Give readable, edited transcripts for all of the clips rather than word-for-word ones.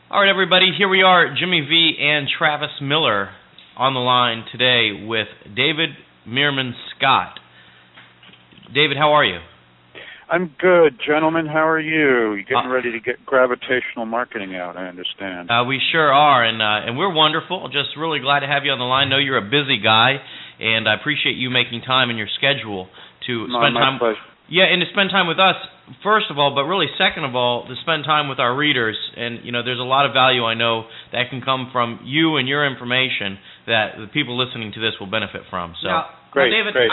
All right, everybody, here we are, Jimmy V and Travis Miller on the line today with David Meerman Scott. David, how are you? I'm good, gentlemen. How are you? You getting ready to get gravitational marketing out, I understand. We sure are, and we're wonderful. Just really glad to have you on the line. I know you're a busy guy, and I appreciate you making time in your schedule to spend time. Pleasure. Yeah, and to spend time with us, first of all, but really second of all, to spend time with our readers. And, you know, there's a lot of value, I know, that can come from you and your information that the people listening to this will benefit from. So, Great, David, great.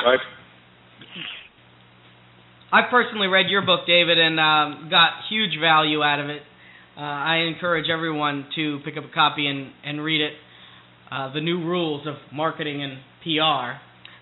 I personally read your book, David, and got huge value out of it. I encourage everyone to pick up a copy and read it, The New Rules of Marketing and PR.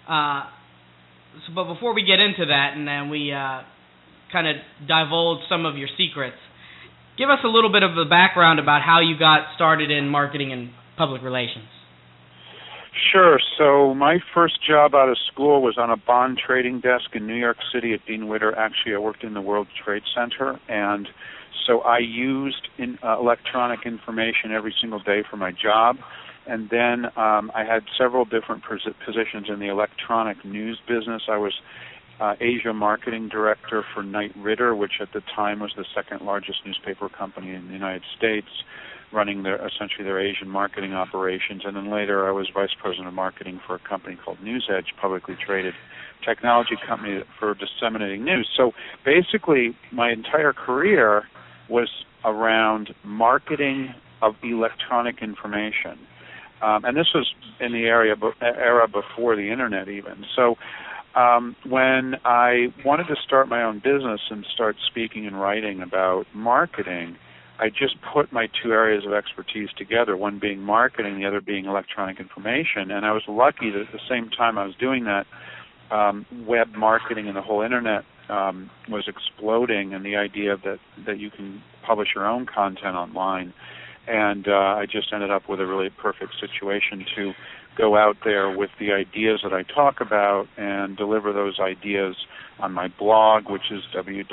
But before we get into that and then we kind of divulge some of your secrets, give us a little bit of the background about how you got started in marketing and public relations. Sure. So my first job out of school was on a bond trading desk in New York City at Dean Witter. Actually, I worked in the World Trade Center, and so I used electronic information every single day for my job. And then I had several different positions in the electronic news business. I was Asia marketing director for Knight Ridder, which at the time was the second largest newspaper company in the United States, running essentially their Asian marketing operations. And then later I was vice president of marketing for a company called NewsEdge, publicly traded technology company for disseminating news. So basically my entire career was around marketing of electronic information. And this was in the era before the Internet even. So when I wanted to start my own business and start speaking and writing about marketing, I just put my two areas of expertise together, one being marketing, the other being electronic information. And I was lucky that at the same time I was doing that, web marketing and the whole Internet was exploding, and the idea that you can publish your own content online. And I just ended up with a really perfect situation to go out there with the ideas that I talk about and deliver those ideas on my blog, which is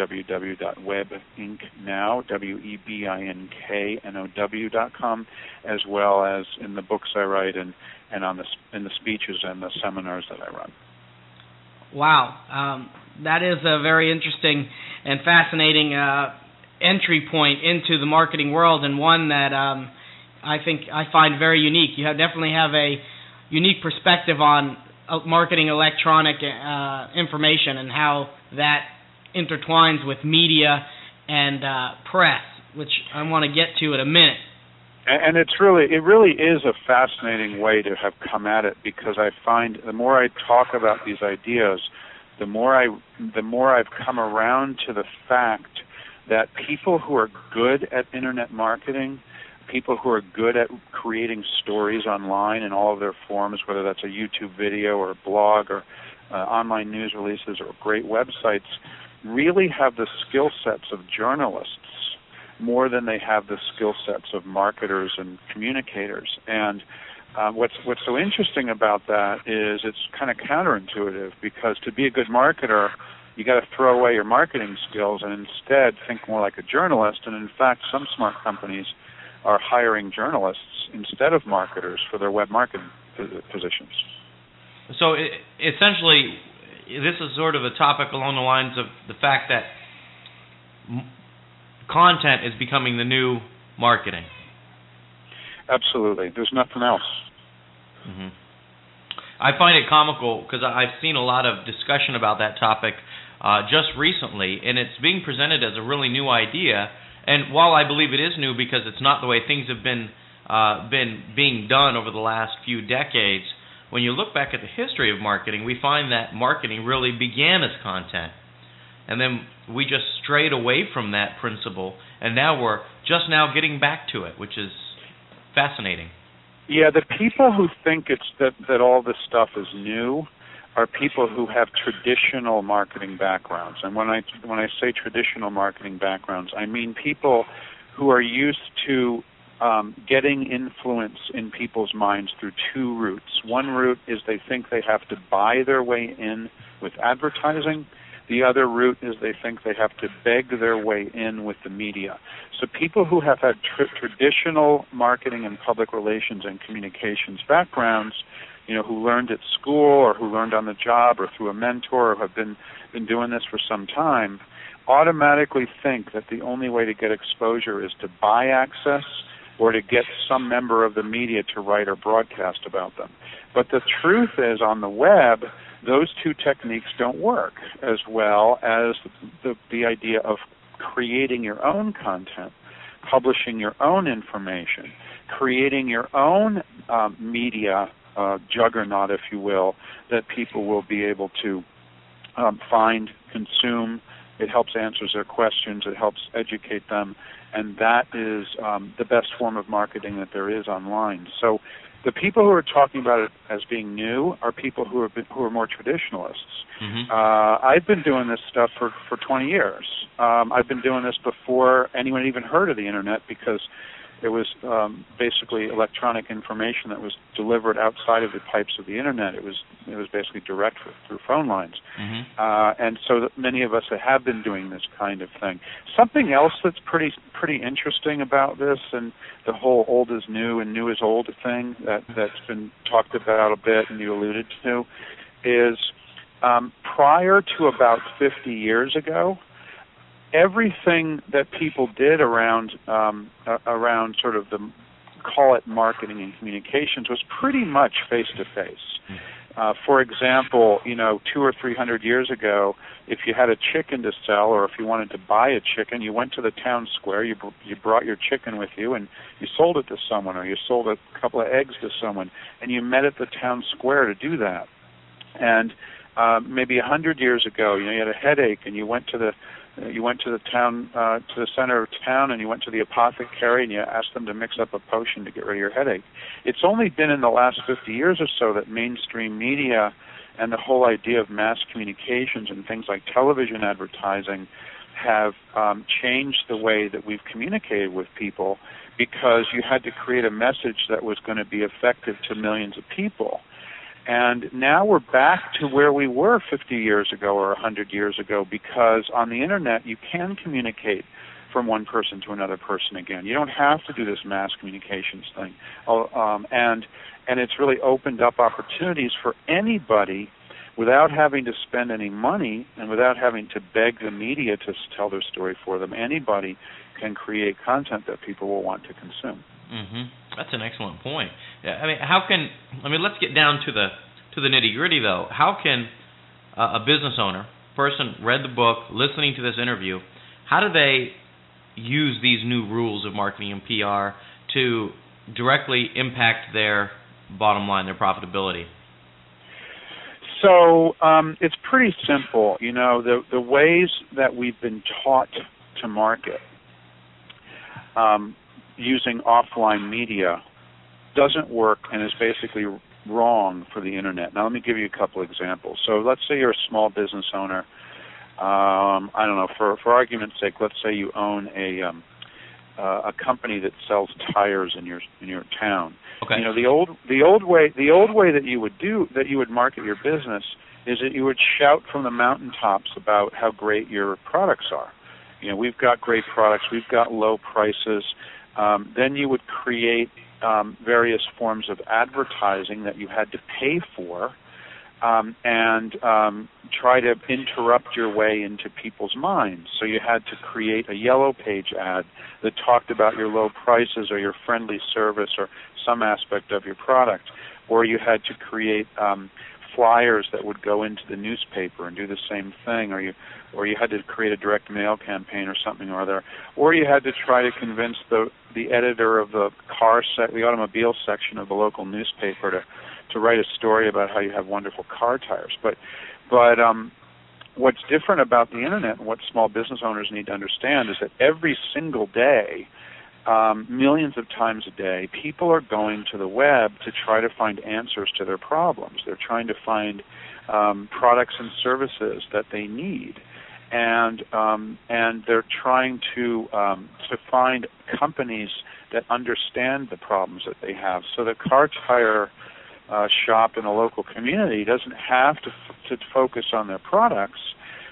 www.webinknow.com, as well as in the books I write and in the speeches and the seminars that I run. Wow. That is a very interesting and fascinating entry point into the marketing world, and one that I find very unique. You definitely have a unique perspective on marketing electronic information and how that intertwines with media and press, which I want to get to in a minute. And it really is a fascinating way to have come at it, because I find the more I talk about these ideas, the more I've come around to the fact that people who are good at Internet marketing, people who are good at creating stories online in all of their forms, whether that's a YouTube video or a blog or online news releases or great websites, really have the skill sets of journalists more than they have the skill sets of marketers and communicators. And what's so interesting about that is it's kind of counterintuitive, because to be a good marketer, you got to throw away your marketing skills and instead think more like a journalist. And in fact, some smart companies are hiring journalists instead of marketers for their web marketing positions. So essentially, this is sort of a topic along the lines of the fact that content is becoming the new marketing. Absolutely. There's nothing else. Mm-hmm. I find it comical because I've seen a lot of discussion about that topic just recently, and it's being presented as a really new idea. And while I believe it is new because it's not the way things have been being done over the last few decades, when you look back at the history of marketing, we find that marketing really began as content. And then we just strayed away from that principle, and now we're just now getting back to it, which is fascinating. Yeah, the people who think that all this stuff is new are people who have traditional marketing backgrounds. And when I say traditional marketing backgrounds, I mean people who are used to getting influence in people's minds through two routes. One route is they think they have to buy their way in with advertising. The other route is they think they have to beg their way in with the media. So people who have had traditional marketing and public relations and communications backgrounds, who learned at school or who learned on the job or through a mentor or have been doing this for some time, automatically think that the only way to get exposure is to buy access or to get some member of the media to write or broadcast about them. But the truth is, on the web, those two techniques don't work as well as the idea of creating your own content, publishing your own information, creating your own media juggernaut, if you will, that people will be able to find, consume. It helps answer their questions. It helps educate them. And that is the best form of marketing that there is online. So the people who are talking about it as being new are people who are more traditionalists. Mm-hmm. I've been doing this stuff for 20 years. I've been doing this before anyone even heard of the Internet, because it was basically electronic information that was delivered outside of the pipes of the Internet. It was basically direct through phone lines. Mm-hmm. And so many of us have been doing this kind of thing. Something else that's pretty interesting about this, and the whole old is new and new is old thing that's been talked about a bit and you alluded to, is prior to about 50 years ago, everything that people did around sort of the, call it marketing and communications, was pretty much face-to-face. For example, 200 or 300 years ago, if you had a chicken to sell or if you wanted to buy a chicken, you went to the town square, you brought your chicken with you, and you sold it to someone, or you sold a couple of eggs to someone, and you met at the town square to do that. And maybe 100 years ago, you had a headache, and you went to the town, to the center of town, and you went to the apothecary and you asked them to mix up a potion to get rid of your headache. It's only been in the last 50 years or so that mainstream media and the whole idea of mass communications and things like television advertising have changed the way that we've communicated with people, because you had to create a message that was going to be effective to millions of people. And now we're back to where we were 50 years ago or 100 years ago, because on the Internet you can communicate from one person to another person again. You don't have to do this mass communications thing. And it's really opened up opportunities for anybody without having to spend any money and without having to beg the media to tell their story for them. Anybody can create content that people will want to consume. Mm-hmm. That's an excellent point. Let's get down to the nitty-gritty, though. How can a business owner, person read the book, listening to this interview, how do they use these new rules of marketing and PR to directly impact their bottom line, their profitability? So it's pretty simple. The ways that we've been taught to market using offline media doesn't work and is basically wrong for the Internet. Now, let me give you a couple examples. So let's say you're a small business owner. I don't know, for argument's sake, let's say you own a company that sells tires in your town. Okay. The old way that you would market your business is that you would shout from the mountaintops about how great your products are. We've got great products, we've got low prices. Then you would create various forms of advertising that you had to pay for, and try to interrupt your way into people's minds. So you had to create a yellow page ad that talked about your low prices or your friendly service or some aspect of your product, or you had to create flyers that would go into the newspaper and do the same thing, or you had to create a direct mail campaign or something or other, or you had to try to convince the editor of the automobile section of the local newspaper to write a story about how you have wonderful car tires. But what's different about the Internet and what small business owners need to understand is that every single day, millions of times a day, people are going to the web to try to find answers to their problems. They're trying to find products and services that they need, and they're trying to find companies that understand the problems that they have. So the car tire shop in a local community doesn't have to focus on their products.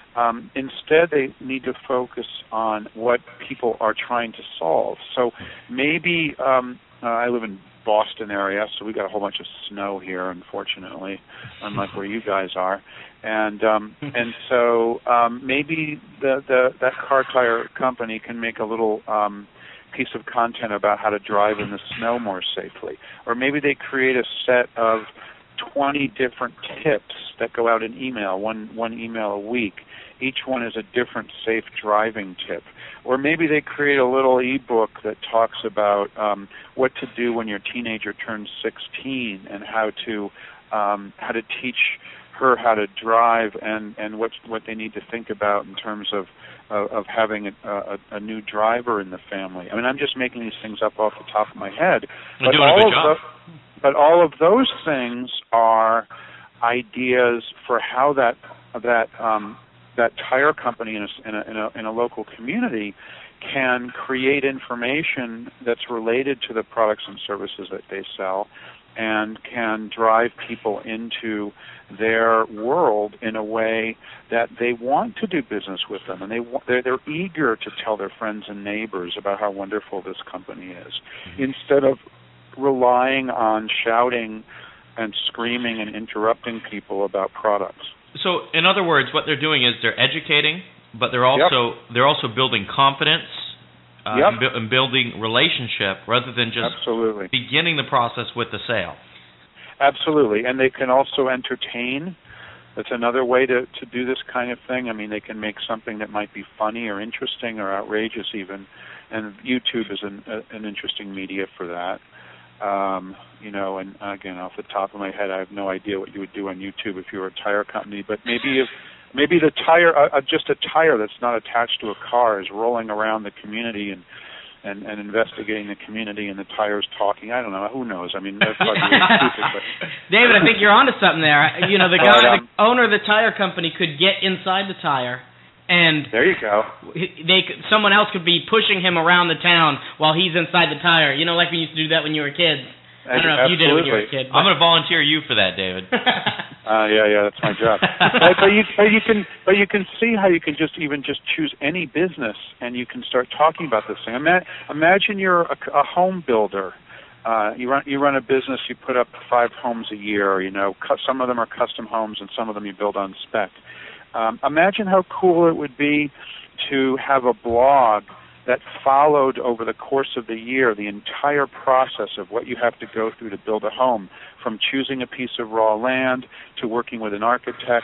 Instead, they need to focus on what people are trying to solve. So maybe I live in Boston area, so we got a whole bunch of snow here, unfortunately, unlike where you guys are. And so maybe that car tire company can make a little piece of content about how to drive in the snow more safely. Or maybe they create a set of 20 different tips that go out in email, one email a week. Each one is a different safe driving tip. Or maybe they create a little e-book that talks about what to do when your teenager turns 16 and how to teach her how to drive and what they need to think about in terms of having a new driver in the family. I mean, I'm just making these things up off the top of my head. You're doing a good job. But all of those things are ideas for how that tire company in a local community can create information that's related to the products and services that they sell, and can drive people into their world in a way that they want to do business with them, and they're eager to tell their friends and neighbors about how wonderful this company is, instead of relying on shouting and screaming and interrupting people about products. So, in other words, what they're doing is they're educating, but they're also building confidence and building relationship rather than just beginning the process with the sale. Absolutely, and they can also entertain. That's another way to do this kind of thing. I mean, they can make something that might be funny or interesting or outrageous even, and YouTube is an interesting media for that. And again, off the top of my head, I have no idea what you would do on YouTube if you were a tire company, but maybe the tire, just a tire that's not attached to a car, is rolling around the community and investigating the community, and the tire's talking. I don't know. Who knows? I mean, that's probably really stupid. But David, I think you're onto something there. The owner of the tire company could get inside the tire, and there you go. Someone else could be pushing him around the town while he's inside the tire. Like we used to do that when you were kids. I don't know if you did it when you were a kid. I'm going to volunteer you for that, David. Yeah, that's my job. but you can see how you can just choose any business, and you can start talking about this thing. Imagine you're a home builder. You run a business. You put up 5 homes a year. Some of them are custom homes, and some of them you build on spec. Imagine how cool it would be to have a blog that followed over the course of the year the entire process of what you have to go through to build a home, from choosing a piece of raw land to working with an architect,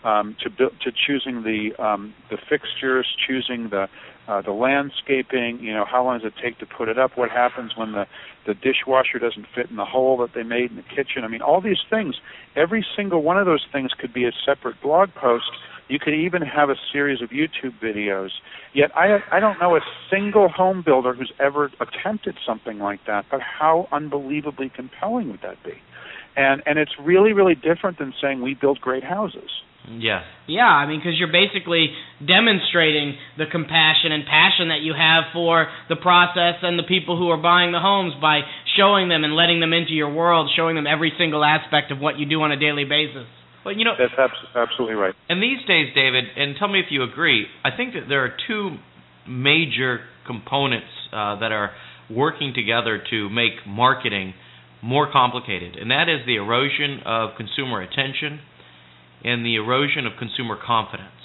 to choosing the fixtures, choosing the landscaping. How long does it take to put it up? What happens when the dishwasher doesn't fit in the hole that they made in the kitchen? I mean, all these things. Every single one of those things could be a separate blog post. You could even have a series of YouTube videos. Yet I don't know a single home builder who's ever attempted something like that, but how unbelievably compelling would that be? And it's really, really different than saying we build great houses. Yeah. Yeah, I mean, because you're basically demonstrating the compassion and passion that you have for the process and the people who are buying the homes by showing them and letting them into your world, showing them every single aspect of what you do on a daily basis. But that's absolutely right. And these days, David, and tell me if you agree, I think that there are 2 major components that are working together to make marketing more complicated, and that is the erosion of consumer attention and the erosion of consumer confidence.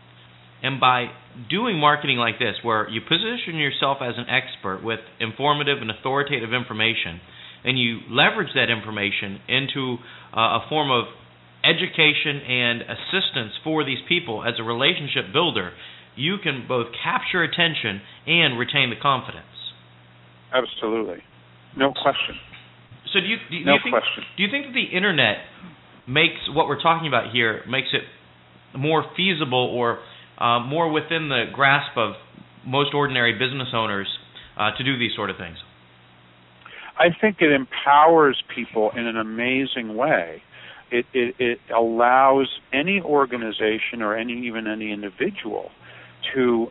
And by doing marketing like this, where you position yourself as an expert with informative and authoritative information, and you leverage that information into a form of education and assistance for these people as a relationship builder, you can both capture attention and retain the confidence. Absolutely. No question. So do you think that the internet makes what we're talking about here, makes it more feasible or more within the grasp of most ordinary business owners to do these sort of things? I think it empowers people in an amazing way. It allows any organization or even any individual to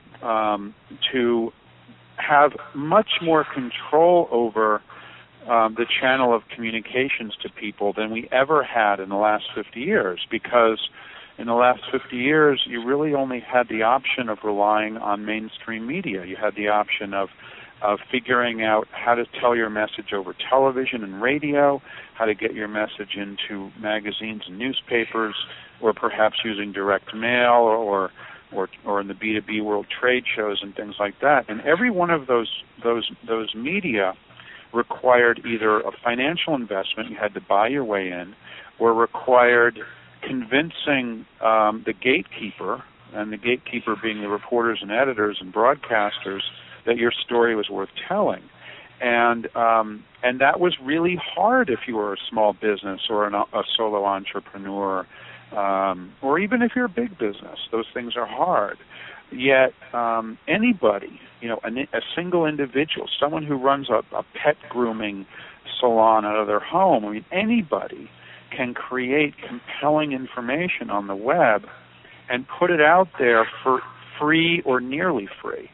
have much more control over the channel of communications to people than we ever had in the last 50 years, because in the last 50 years, you really only had the option of relying on mainstream media. You had the option of figuring out how to tell your message over television and radio, how to get your message into magazines and newspapers, or perhaps using direct mail or in the B2B world trade shows and things like that. And every one of those media required either a financial investment, you had to buy your way in, or required convincing the gatekeeper, and the gatekeeper being the reporters and editors and broadcasters, that your story was worth telling. And that was really hard if you were a small business or a solo entrepreneur, or even if you're a big business. Those things are hard. Yet anybody, a single individual, someone who runs a pet grooming salon out of their home, anybody can create compelling information on the web and put it out there for free or nearly free.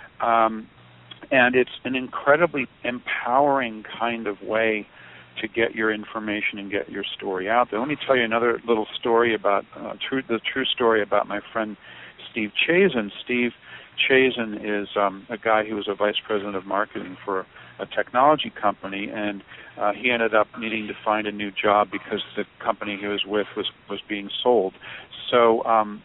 And it's an incredibly empowering kind of way to get your information and get your story out there. Let me tell you another little story about the true story about my friend Steve Chazen. Steve Chazen is a guy who was a vice president of marketing for a technology company, and he ended up needing to find a new job because the company he was with was being sold. So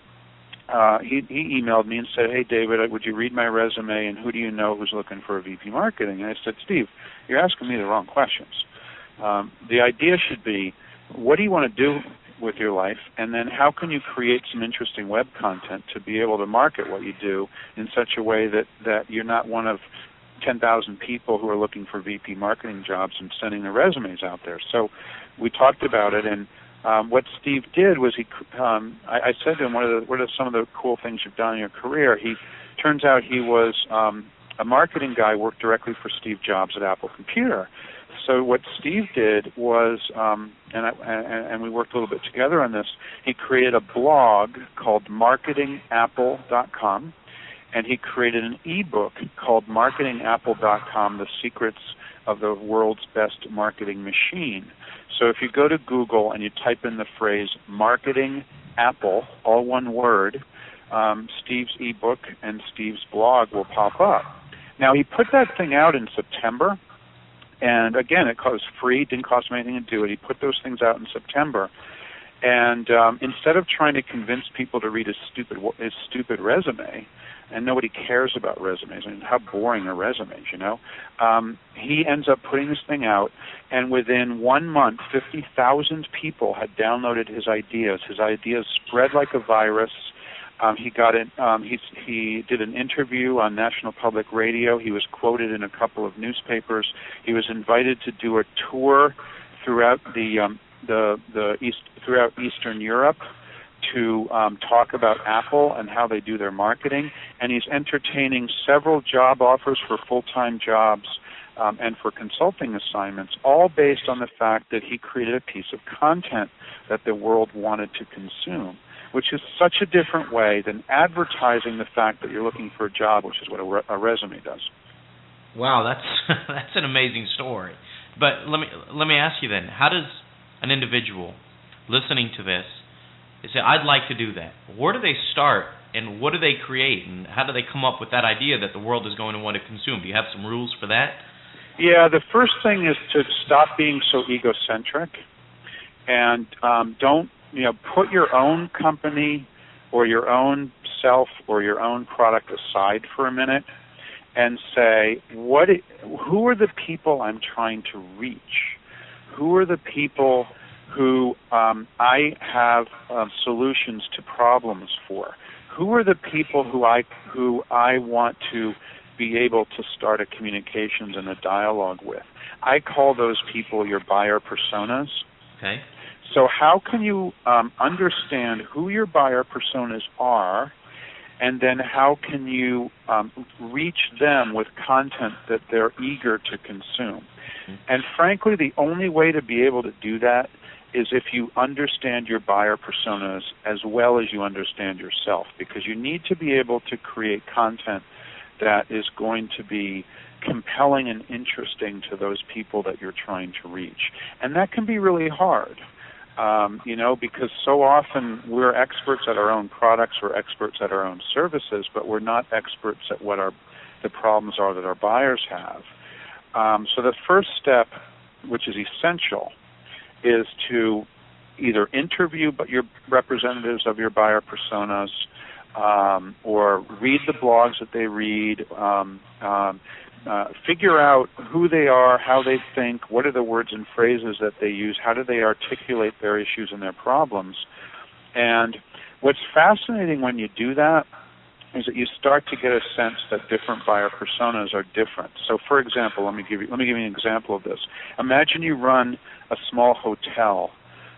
he emailed me and said, "Hey, David, would you read my resume, and who do you know who's looking for a VP marketing?" And I said, "Steve, you're asking me the wrong questions. The idea should be, what do you want to do with your life, and then how can you create some interesting web content to be able to market what you do in such a way that you're not one of 10,000 people who are looking for VP marketing jobs and sending their resumes out there." So we talked about it, and what Steve did was I said to him, what are some of the cool things you've done in your career? Turns out he was a marketing guy, worked directly for Steve Jobs at Apple Computer. So what Steve did was, and we worked a little bit together on this, he created a blog called marketingapple.com, and he created an ebook called marketingapple.com, The Secrets of the World's Best Marketing Machine. So if you go to Google and you type in the phrase Marketing Apple, all one word, Steve's ebook and Steve's blog will pop up. Now, he put that thing out in September, and again, it was free, didn't cost him anything to do it. He put those things out in September, and instead of trying to convince people to read his stupid resume, and nobody cares about resumes. I mean, how boring are resumes, he ends up putting this thing out, and within 1 month, 50,000 people had downloaded his ideas. His ideas spread like a virus. He did an interview on National Public Radio. He was quoted in a couple of newspapers. He was invited to do a tour throughout throughout Eastern Europe to talk about Apple and how they do their marketing, and he's entertaining several job offers for full-time jobs and for consulting assignments, all based on the fact that he created a piece of content that the world wanted to consume, which is such a different way than advertising the fact that you're looking for a job, which is what a resume does. Wow, that's an amazing story. But let me ask you then, how does an individual listening to this say, I'd like to do that? Where do they start, and what do they create, and how do they come up with that idea that the world is going to want to consume? Do you have some rules for that? Yeah, the first thing is to stop being so egocentric, and don't put your own company or your own self or your own product aside for a minute and say, who are the people I'm trying to reach? Who are the people who I have solutions to problems for? Who are the people who I want to be able to start a communications and a dialogue with? I call those people your buyer personas. Okay. So how can you understand who your buyer personas are, and then how can you reach them with content that they're eager to consume? Mm-hmm. And frankly, the only way to be able to do that is if you understand your buyer personas as well as you understand yourself, because you need to be able to create content that is going to be compelling and interesting to those people that you're trying to reach. And that can be really hard. because so often we're experts at our own products, we're experts at our own services, but we're not experts at what the problems are that our buyers have. So the first step, which is essential, is to either interview your representatives of your buyer personas, or read the blogs that they read, figure out who they are, how they think, what are the words and phrases that they use, how do they articulate their issues and their problems. And what's fascinating when you do that is that you start to get a sense that different buyer personas are different. So, for example, let me give you an example of this. Imagine you run a small hotel,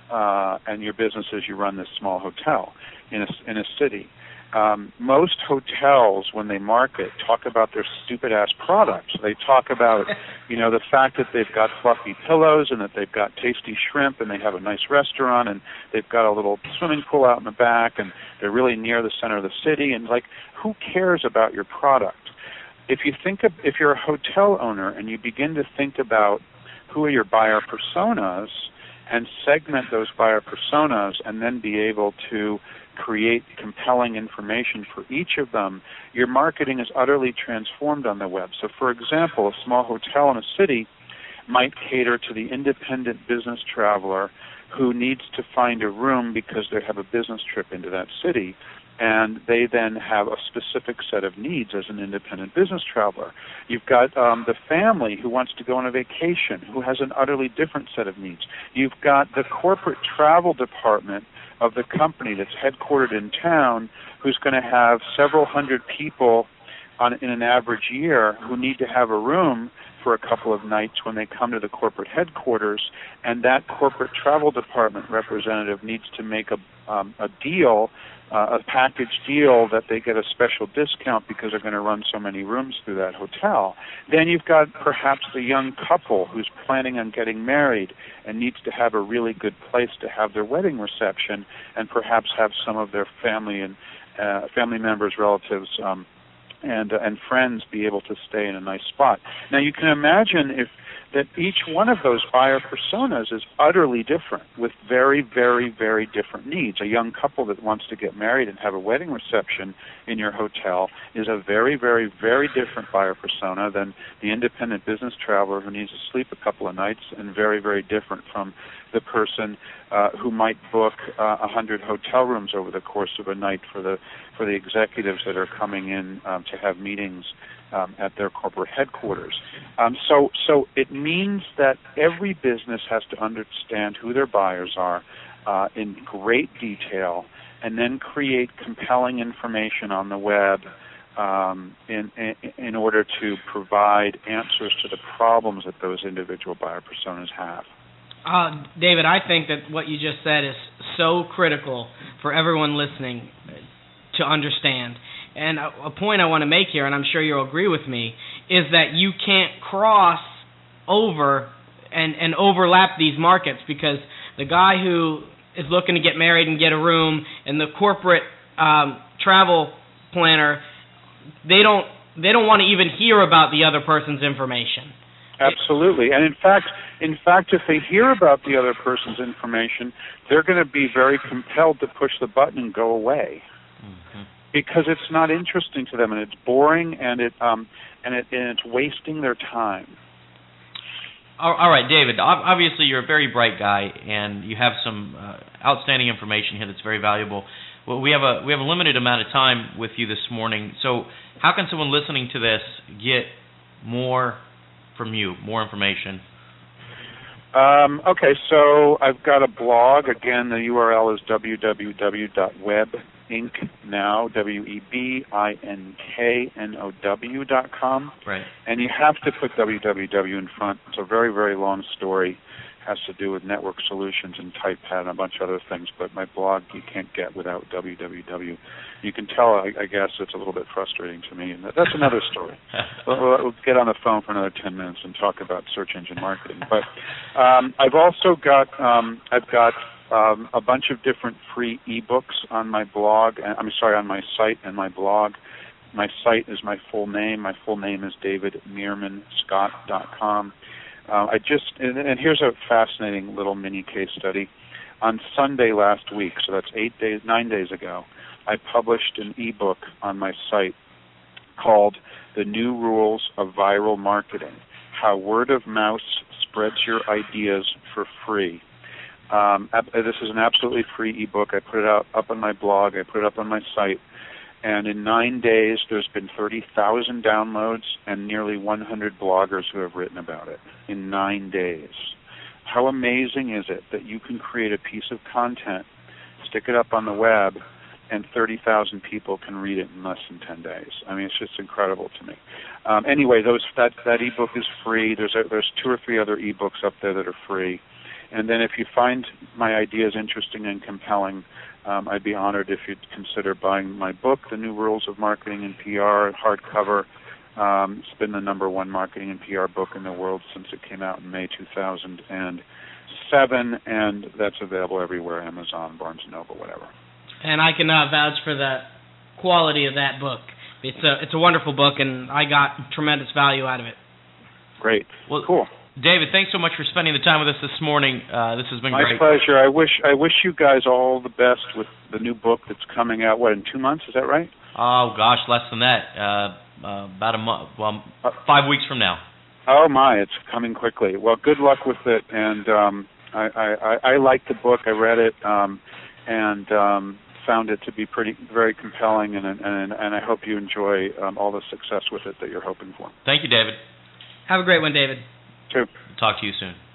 and your business is you run this small hotel in a city. Most hotels, when they market, talk about their stupid-ass products. They talk about, the fact that they've got fluffy pillows and that they've got tasty shrimp and they have a nice restaurant and they've got a little swimming pool out in the back and they're really near the center of the city. And, who cares about your product? If you're a hotel owner and you begin to think about who are your buyer personas and segment those buyer personas and then be able to create compelling information for each of them, your marketing is utterly transformed on the web. So, for example, a small hotel in a city might cater to the independent business traveler who needs to find a room because they have a business trip into that city, and they then have a specific set of needs as an independent business traveler. You've got the family who wants to go on a vacation, who has an utterly different set of needs. You've got the corporate travel department of the company that's headquartered in town, who's going to have several hundred people in an average year who need to have a room for a couple of nights when they come to the corporate headquarters, and that corporate travel department representative needs to make a deal, a package deal that they get a special discount because they're going to run so many rooms through that hotel. Then you've got perhaps the young couple who's planning on getting married and needs to have a really good place to have their wedding reception and perhaps have some of their family and family members, relatives, and friends be able to stay in a nice spot. Now you can imagine that each one of those buyer personas is utterly different with very, very, very different needs. A young couple that wants to get married and have a wedding reception in your hotel is a very, very, very different buyer persona than the independent business traveler who needs to sleep a couple of nights, and very, very different from the person who might book 100 hotel rooms over the course of a night for the executives that are coming in to have meetings at their corporate headquarters. So it means that every business has to understand who their buyers are in great detail, and then create compelling information on the web in order to provide answers to the problems that those individual buyer personas have. David, I think that what you just said is so critical for everyone listening to understand. And a point I want to make here, and I'm sure you'll agree with me, is that you can't cross over and overlap these markets, because the guy who is looking to get married and get a room and the corporate travel planner, they don't want to even hear about the other person's information. Absolutely. And in fact, if they hear about the other person's information, they're going to be very compelled to push the button and go away. Mm-hmm. Because it's not interesting to them, and it's boring, and it's wasting their time. All right, David. Obviously, you're a very bright guy, and you have some outstanding information here that's very valuable. Well, we have a limited amount of time with you this morning. So, how can someone listening to this get more from you, more information? Okay, so I've got a blog. Again, the URL is www.webinknow, WEBINKNOW.com. Right. And you have to put www in front. It's a very, very long story. It has to do with network solutions and TypePad and a bunch of other things, but my blog you can't get without www. You can tell, I guess, it's a little bit frustrating to me, and that's another story. We'll get on the phone for another 10 minutes and talk about search engine marketing. But I've also got a bunch of different free ebooks on my blog. On my site and my blog. My site is my full name. My full name is davidmeermanscott.com. And here's a fascinating little mini case study. On Sunday last week, so that's 9 days ago, I published an ebook on my site called The New Rules of Viral Marketing, How Word of Mouth Spreads Your Ideas for Free. This is an absolutely free ebook. I put it up on my blog. I put it up on my site. And in 9 days, there's been 30,000 downloads and nearly 100 bloggers who have written about it in 9 days. How amazing is it that you can create a piece of content, stick it up on the web, and 30,000 people can read it in less than 10 days? I mean, it's just incredible to me. Anyway, that ebook is free. There's 2 or 3 other ebooks up there that are free. And then if you find my ideas interesting and compelling, I'd be honored if you'd consider buying my book, The New Rules of Marketing and PR, hardcover. It's been the #1 marketing and PR book in the world since it came out in May 2007, and that's available everywhere, Amazon, Barnes & Noble, whatever. And I can vouch for the quality of that book. It's a wonderful book, and I got tremendous value out of it. Great. Well, cool. David, thanks so much for spending the time with us this morning. This has been great. My pleasure. I wish you guys all the best with the new book that's coming out, in 2 months? Is that right? Oh, gosh, less than that. About a month. Well, 5 weeks from now. Oh, my, it's coming quickly. Well, good luck with it. And I liked the book. I read it and found it to be very compelling, and I hope you enjoy all the success with it that you're hoping for. Thank you, David. Have a great one, David. Sure. Talk to you soon.